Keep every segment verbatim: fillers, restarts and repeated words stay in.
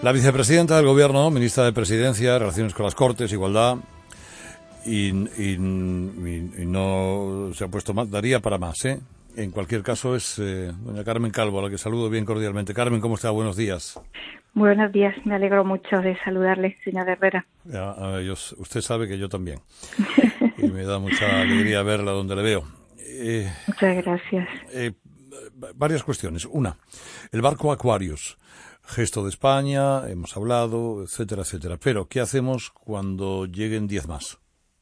La vicepresidenta del Gobierno, ministra de Presidencia, Relaciones con las Cortes, Igualdad, y, y, y, y no se ha puesto más, daría para más, ¿eh? En cualquier caso es eh, doña Carmen Calvo, a la que saludo bien cordialmente. Carmen, ¿cómo está? Buenos días. Buenos días, me alegro mucho de saludarle, señora Herrera. Ya, a ver, yo, usted sabe que yo también. Y me da mucha alegría verla donde le veo. Eh, Muchas gracias. Eh, varias cuestiones. Una, el barco Aquarius, gesto de España, hemos hablado, etcétera, etcétera. Pero, ¿qué hacemos cuando lleguen diez más?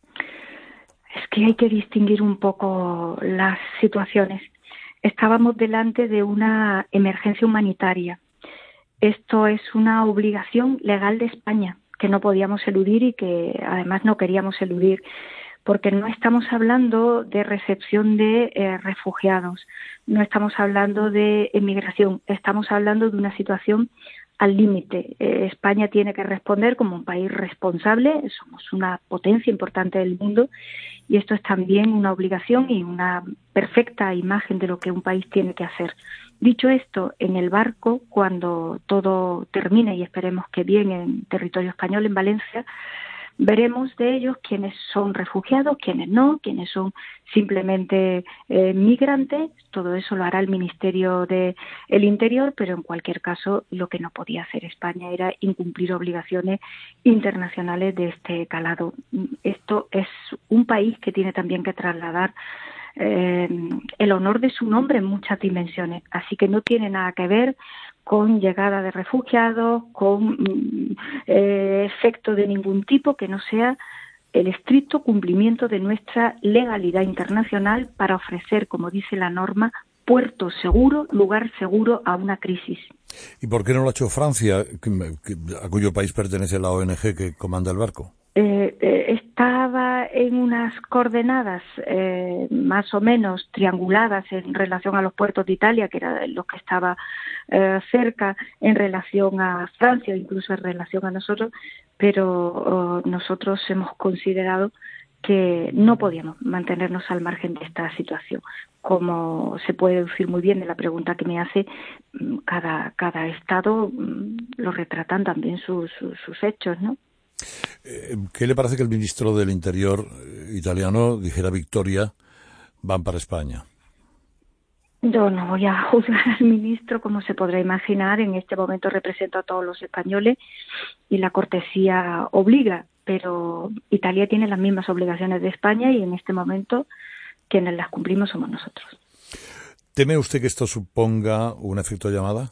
Es que hay que distinguir un poco las situaciones. Estábamos delante de una emergencia humanitaria. Esto es una obligación legal de España que no podíamos eludir y que además no queríamos eludir, porque no estamos hablando de recepción de eh, refugiados, no estamos hablando de emigración, estamos hablando de una situación al límite. Eh, España tiene que responder como un país responsable, somos una potencia importante del mundo y esto es también una obligación y una perfecta imagen de lo que un país tiene que hacer. Dicho esto, en el barco, cuando todo termine, y esperemos que bien en territorio español, en Valencia, veremos de ellos quiénes son refugiados, quiénes no, quiénes son simplemente eh, migrantes. Todo eso lo hará el Ministerio del Interior, pero en cualquier caso lo que no podía hacer España era incumplir obligaciones internacionales de este calado. Esto es un país que tiene también que trasladar eh, el honor de su nombre en muchas dimensiones, así que no tiene nada que ver con llegada de refugiados, con eh, efecto de ningún tipo que no sea el estricto cumplimiento de nuestra legalidad internacional para ofrecer, como dice la norma, puerto seguro, lugar seguro a una crisis. ¿Y por qué no lo ha hecho Francia, a cuyo país pertenece la O N G que comanda el barco? Eh, eh, estaba en unas coordenadas eh, más o menos trianguladas en relación a los puertos de Italia, que era lo que estaba eh, cerca en relación a Francia, incluso en relación a nosotros, pero oh, nosotros hemos considerado que no podíamos mantenernos al margen de esta situación. Como se puede deducir muy bien de la pregunta que me hace, cada, cada estado lo retratan también sus, sus, sus hechos, ¿no? ¿Qué le parece que el ministro del Interior italiano dijera Victoria, van para España? Yo no voy a juzgar al ministro, como se podrá imaginar. En este momento represento a todos los españoles y la cortesía obliga, pero Italia tiene las mismas obligaciones de España y en este momento quienes las cumplimos somos nosotros. ¿Teme usted que esto suponga un efecto llamada?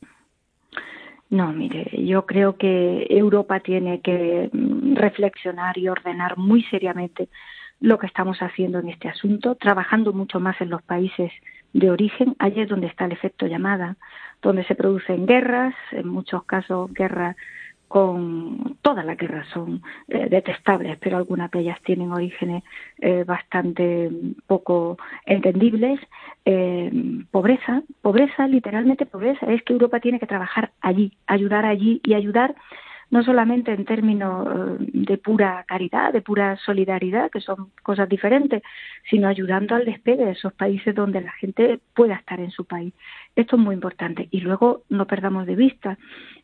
No, mire, yo creo que Europa tiene que reflexionar y ordenar muy seriamente lo que estamos haciendo en este asunto, trabajando mucho más en los países de origen. Allí es donde está el efecto llamada, donde se producen guerras, en muchos casos guerras con... Todas las guerras son eh, detestables, pero algunas de ellas tienen orígenes eh, bastante poco entendibles. Eh, pobreza, pobreza, literalmente pobreza. Es que Europa tiene que trabajar allí, ayudar allí y ayudar no solamente en términos de pura caridad, de pura solidaridad, que son cosas diferentes, sino ayudando al despegue de esos países donde la gente pueda estar en su país. Esto es muy importante. Y luego no perdamos de vista,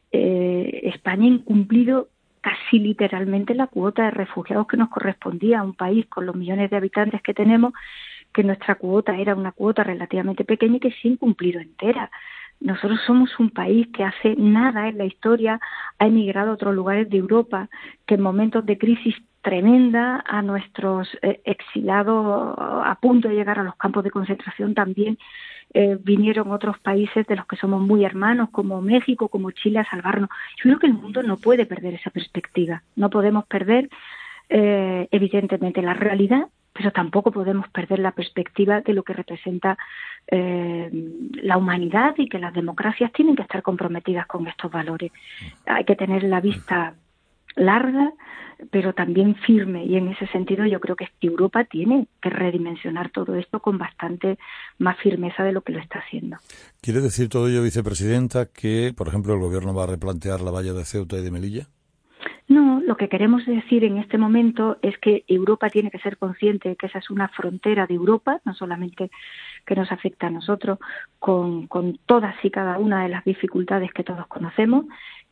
eh, España ha incumplido casi literalmente la cuota de refugiados que nos correspondía a un país con los millones de habitantes que tenemos, que nuestra cuota era una cuota relativamente pequeña y que se ha incumplido entera. Nosotros somos un país que hace nada en la historia ha emigrado a otros lugares de Europa, que en momentos de crisis tremenda a nuestros eh, exilados a punto de llegar a los campos de concentración también eh, vinieron otros países de los que somos muy hermanos, como México, como Chile, a salvarnos. Yo creo que el mundo no puede perder esa perspectiva. No podemos perder, eh, evidentemente, la realidad, pero tampoco podemos perder la perspectiva de lo que representa eh, la humanidad y que las democracias tienen que estar comprometidas con estos valores. Hay que tener la vista larga, pero también firme, y en ese sentido yo creo que Europa tiene que redimensionar todo esto con bastante más firmeza de lo que lo está haciendo. ¿Quiere decir todo ello, vicepresidenta, que, por ejemplo, el Gobierno va a replantear la valla de Ceuta y de Melilla? No, lo que queremos decir en este momento es que Europa tiene que ser consciente de que esa es una frontera de Europa, no solamente que nos afecta a nosotros, con, con todas y cada una de las dificultades que todos conocemos,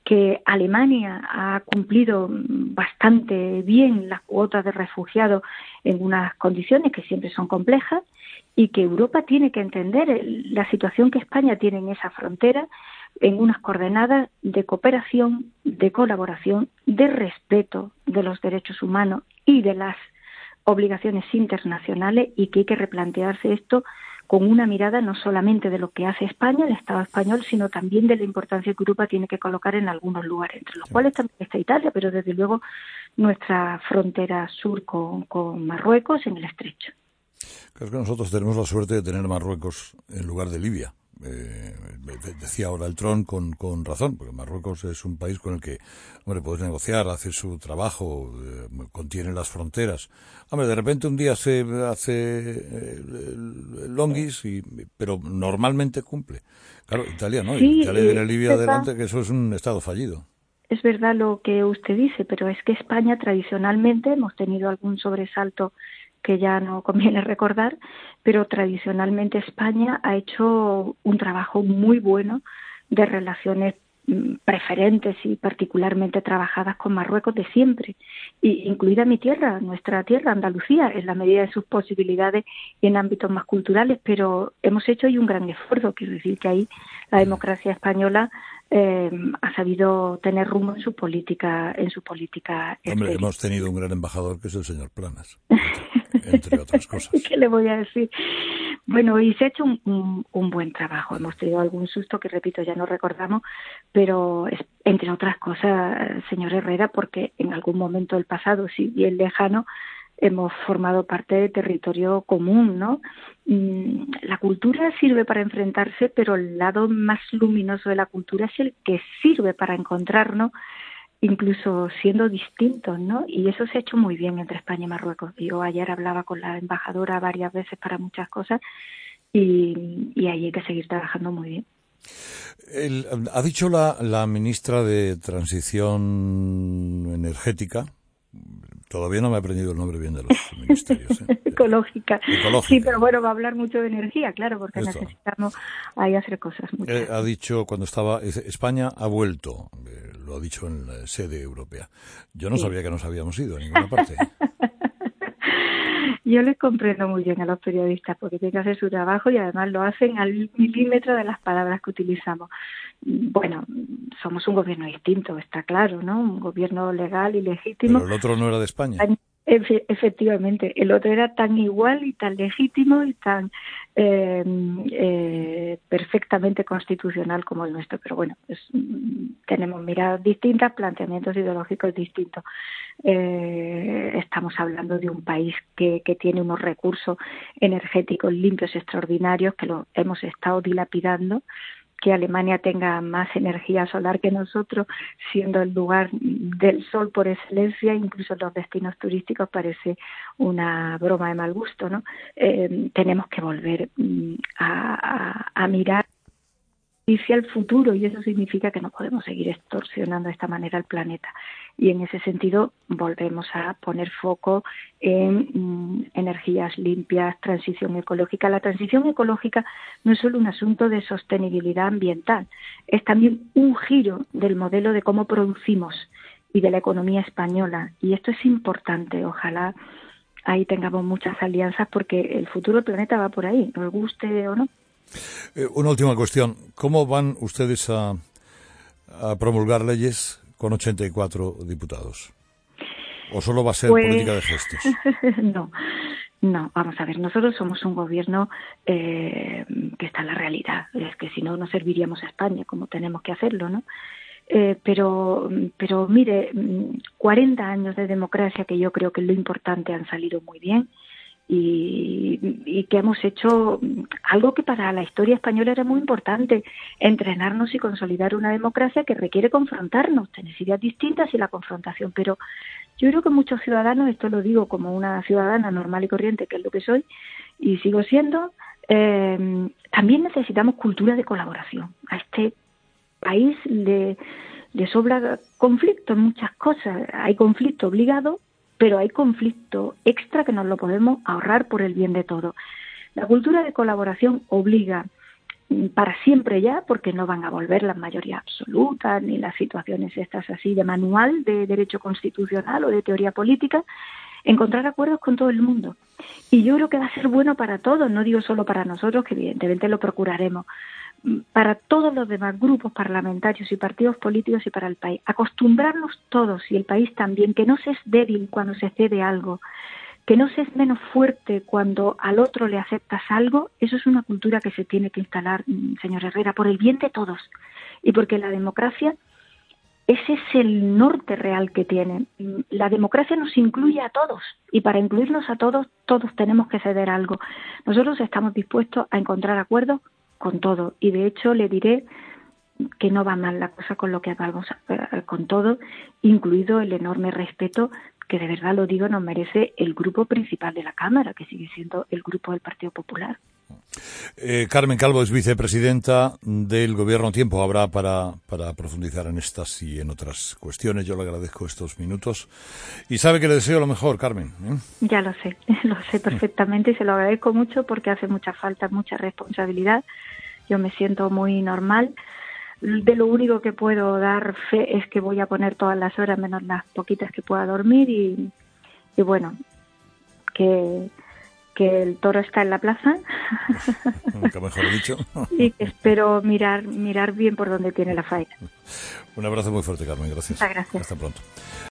que Alemania ha cumplido bastante bien las cuotas de refugiados en unas condiciones que siempre son complejas, y que Europa tiene que entender la situación que España tiene en esa frontera en unas coordenadas de cooperación, de colaboración, de respeto de los derechos humanos y de las obligaciones internacionales, y que hay que replantearse esto con una mirada no solamente de lo que hace España, el Estado español, sino también de la importancia que Europa tiene que colocar en algunos lugares, entre los cuales también está Italia, pero desde luego nuestra frontera sur con, con Marruecos en el Estrecho. Creo que nosotros tenemos la suerte de tener Marruecos en lugar de Libia. Eh, decía ahora el Tron con, con razón, porque Marruecos es un país con el que, hombre, puedes negociar, hacer su trabajo, eh, contiene las fronteras. Hombre, de repente un día se hace eh, longuis, y, pero normalmente cumple. Claro, Italia no, Sí, Italia viene eh, Libia adelante, que eso es un estado fallido. Es verdad lo que usted dice, pero es que España tradicionalmente hemos tenido algún sobresalto que ya no conviene recordar, pero tradicionalmente España ha hecho un trabajo muy bueno de relaciones preferentes y particularmente trabajadas con Marruecos de siempre, y incluida mi tierra, nuestra tierra, Andalucía, en la medida de sus posibilidades y en ámbitos más culturales, pero hemos hecho ahí un gran esfuerzo. Quiero decir que ahí la democracia española eh, ha sabido tener rumbo en su política, en su política exterior. Hombre, hemos tenido un gran embajador que es el señor Planas, entre, entre otras cosas. ¿Qué le voy a decir? Bueno, y se ha hecho un, un, un buen trabajo. Hemos tenido algún susto que, repito, ya no recordamos, pero es, entre otras cosas, señor Herrera, porque en algún momento del pasado, si bien lejano, hemos formado parte de territorio común, ¿no? La cultura sirve para enfrentarse, pero el lado más luminoso de la cultura es el que sirve para encontrarnos, incluso siendo distintos, ¿no? Y eso se ha hecho muy bien entre España y Marruecos. Yo ayer hablaba con la embajadora varias veces para muchas cosas, y, y ahí hay que seguir trabajando muy bien. El, ha dicho la, la ministra de Transición Energética, todavía no me he aprendido el nombre bien de los ministerios. ¿eh? Ecológica. Ecológica. Sí, pero bueno, va a hablar mucho de energía, claro, porque Esto. necesitamos ahí hacer cosas. Eh, ha dicho cuando estaba, España ha vuelto, eh, lo ha dicho en la sede europea. Yo no sí. sabía que nos habíamos ido a ninguna parte. Yo les comprendo muy bien a los periodistas, porque tienen que hacer su trabajo y además lo hacen al milímetro de las palabras que utilizamos. Bueno, somos un gobierno distinto, está claro, ¿no? Un gobierno legal y legítimo. Pero el otro no era de España. Efe, efectivamente, el otro era tan igual y tan legítimo y tan eh, eh, perfectamente constitucional como el nuestro. Pero bueno, es, tenemos miradas distintas, planteamientos ideológicos distintos. Eh, estamos hablando de un país que, que tiene unos recursos energéticos limpios extraordinarios que los hemos estado dilapidando. Que Alemania tenga más energía solar que nosotros, siendo el lugar del sol por excelencia, incluso en los destinos turísticos parece una broma de mal gusto, ¿no? Eh, tenemos que volver a, a, a mirar hacia el futuro, y eso significa que no podemos seguir extorsionando de esta manera al planeta. Y en ese sentido volvemos a poner foco en mm, energías limpias, transición ecológica. La transición ecológica no es solo un asunto de sostenibilidad ambiental, es también un giro del modelo de cómo producimos y de la economía española. Y esto es importante, ojalá ahí tengamos muchas alianzas, porque el futuro del planeta va por ahí, nos guste o no. Eh, una última cuestión. ¿Cómo van ustedes a, a promulgar leyes con ochenta y cuatro diputados? ¿O solo va a ser pues, política de gestos? No, no. Vamos a ver, nosotros somos un gobierno eh, que está en la realidad. Es que si no, no serviríamos a España como tenemos que hacerlo, ¿no? Eh, pero, pero mire, cuarenta años de democracia, que yo creo que es lo importante, han salido muy bien. Y, y que hemos hecho algo que para la historia española era muy importante, entrenarnos y consolidar una democracia que requiere confrontarnos, tener ideas distintas y la confrontación. Pero yo creo que muchos ciudadanos, esto lo digo como una ciudadana normal y corriente, que es lo que soy y sigo siendo, eh, también necesitamos cultura de colaboración. A este país le, le sobra conflicto en muchas cosas. Hay conflicto obligado, pero hay conflicto extra que nos lo podemos ahorrar por el bien de todos. La cultura de colaboración obliga para siempre ya, porque no van a volver las mayorías absolutas ni las situaciones estas así de manual de derecho constitucional o de teoría política, encontrar acuerdos con todo el mundo. Y yo creo que va a ser bueno para todos, no digo solo para nosotros, que evidentemente lo procuraremos, para todos los demás grupos parlamentarios y partidos políticos y para el país. Acostumbrarnos todos, y el país también, que no se es débil cuando se cede algo, que no se es menos fuerte cuando al otro le aceptas algo. Eso es una cultura que se tiene que instalar, señor Herrera, por el bien de todos. Y porque la democracia, ese es el norte real que tiene. La democracia nos incluye a todos, y para incluirnos a todos, todos tenemos que ceder algo. Nosotros estamos dispuestos a encontrar acuerdos con todo, y de hecho le diré que no va mal la cosa con lo que hagamos, con todo, incluido el enorme respeto que, de verdad lo digo, nos merece el grupo principal de la Cámara, que sigue siendo el grupo del Partido Popular. Eh, Carmen Calvo es vicepresidenta del Gobierno. Tiempo habrá para, para profundizar en estas y en otras cuestiones. Yo le agradezco estos minutos y sabe que le deseo lo mejor, Carmen, ¿eh? Ya lo sé, lo sé perfectamente y se lo agradezco mucho porque hace mucha falta, mucha responsabilidad. Yo me siento muy normal. De lo único que puedo dar fe es que voy a poner todas las horas menos las poquitas que pueda dormir y, y bueno, que... que el toro está en la plaza. Nunca mejor dicho. Y que espero mirar mirar bien por donde tiene la faena. Un abrazo muy fuerte, Carmen. Gracias. Muchas gracias. Hasta pronto.